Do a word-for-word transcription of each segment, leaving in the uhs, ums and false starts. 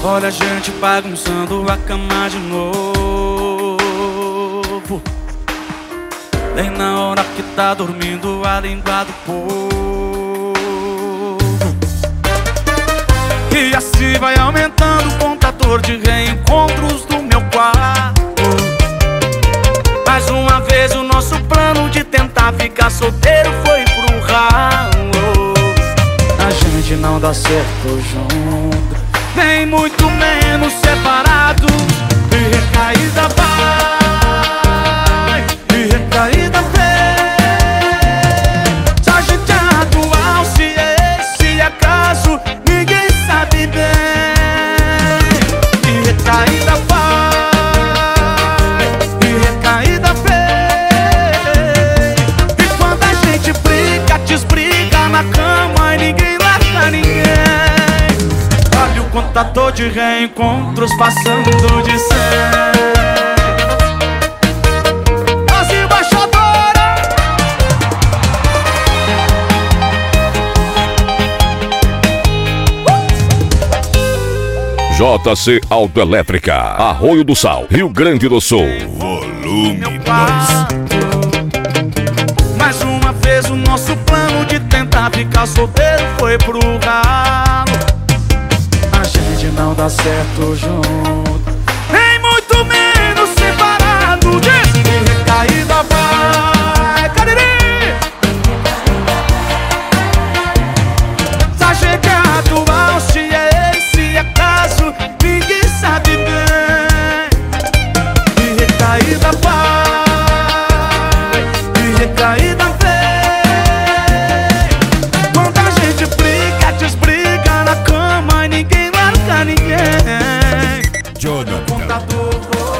Olha a gente bagunçando a cama de novo, bem na hora que tá dormindo a língua do povo. E assim vai aumentando o contador de reencontros do meu quarto. Mais uma vez o nosso plano de tentar ficar solteiro foi pro ralo. A gente não dá certo junto, nem muito menos separados. E recaída vai, e recaída vem. Se a gente é atual, se esse acaso ninguém sabe bem. E recaída vai, e recaída vem. E quando a gente briga, desbriga na cama e ninguém larga ninguém. Olha o contador de reencontros passando de cem. As embaixadoras. J C Autoelétrica, Arroio do Sal, Rio Grande do Sul. Volume dois. Mais uma vez o nosso plano de tentar ficar solteiro foi pro ralo. A gente não dá certo junto, nem muito menos separado. Diz que recaída vai, Cariri. Se a gente é atual, se é esse acaso ninguém sabe bem. E recaída vai, e recaída vem. Quando a gente briga, desbriga na cama e ninguém larga ninguém. Jonathan. Contador.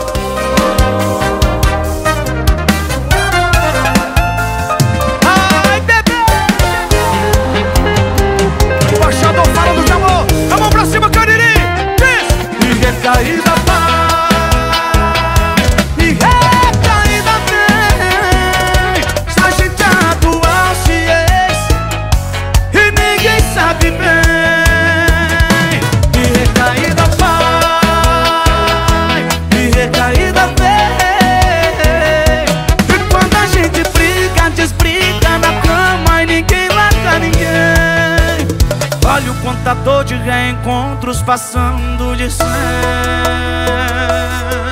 Ai, bebê. Embaixador falando de amor. A mão pra cima, Cariri. Diz. E recaída vai, e recaída vem. Se a gente é atual, se esse e ninguém sabe bem. E recaída vai, e recaída vem. E quando a gente briga, desbriga na cama e ninguém larga ninguém. Olha o contador de reencontros passando de cem.